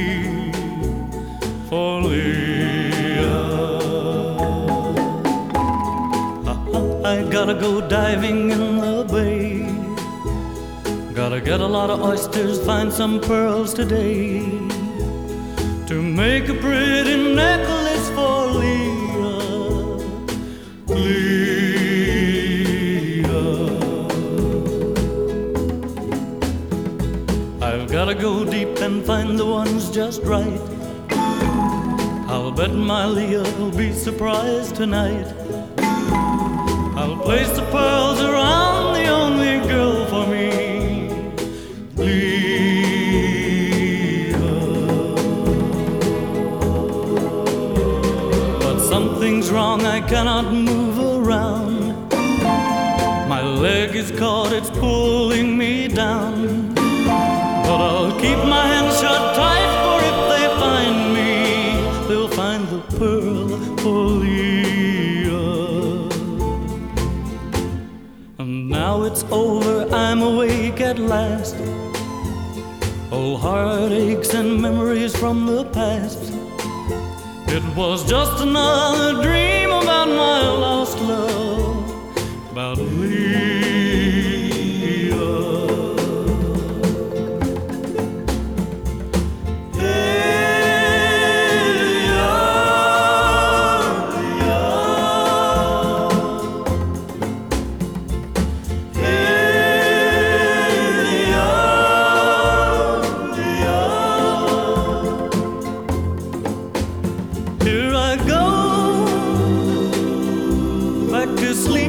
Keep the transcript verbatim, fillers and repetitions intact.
for Leah. I gotta go diving in the bay. Gotta get a lot of oysters, find some pearls today, to make a pretty necklace for Leah. Leah. I've gotta go deep and find the ones just right. I'll bet my Leah will be surprised tonight. I'll place the pearls around the only girl for me, Leah. But something's wrong, I cannot move around. My leg is caught, it's pulling me down. But I'll keep my hands shut tight, for if they find me, they'll find the pearl for Leah. And now it's over, I'm awake at last. Old heartaches and memories from the past. It was just another dream about my lost love, about Leah. Here I go, back to sleep.